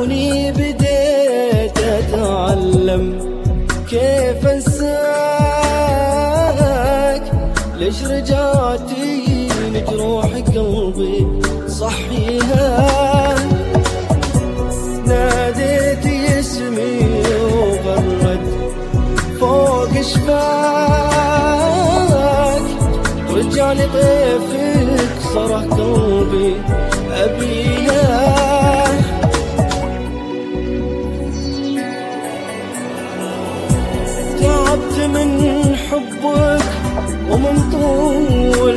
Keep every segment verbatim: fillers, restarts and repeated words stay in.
عيوني بديت أتعلم كيف أنساك، ليش رجعتي لجروح قلبي صحيها. ناديت اسمي وغرد فوق شفاك، رجعني طيفك صرخ قلبي أبيها. تعبت من حبك ومن طول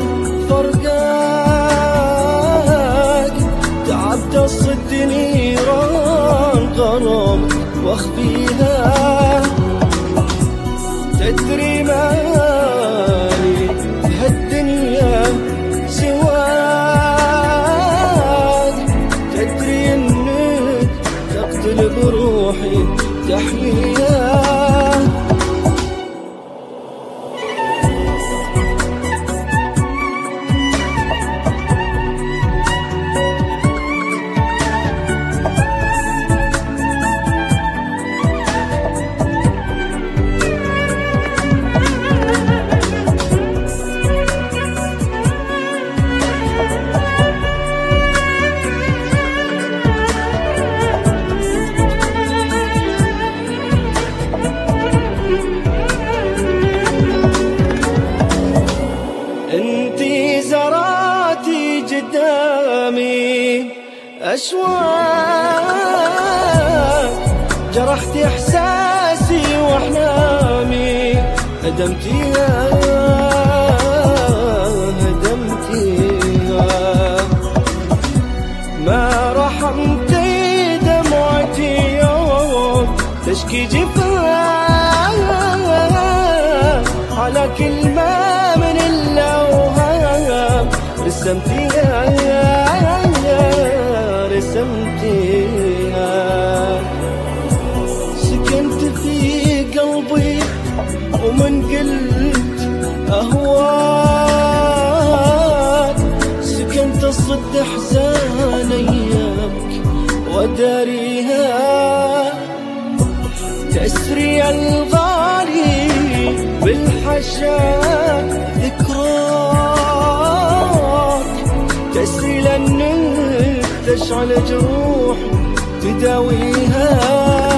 فرقاك، تعبت أصد نيران غرامك واخفيها. تدري مالي بهالدنيا سواك، تدري انك تقتل بروحي تحميها. انتي زرعتي قدامي أشواق، جرحتي إحساسي وأحلامي، هدمتيها هدمتيها. ما رحمتي دمعتي يوم تشكي جفاك، على كلمة من الأوهام رسمتيها رسمتيها. سكنت في قلبي ومن قلت أهواك، سكنت أصد أحزان أيامك وداريها. تسري الغالي بالحشاك ذكراك، تسري لأنك تشعل جروح تداويها.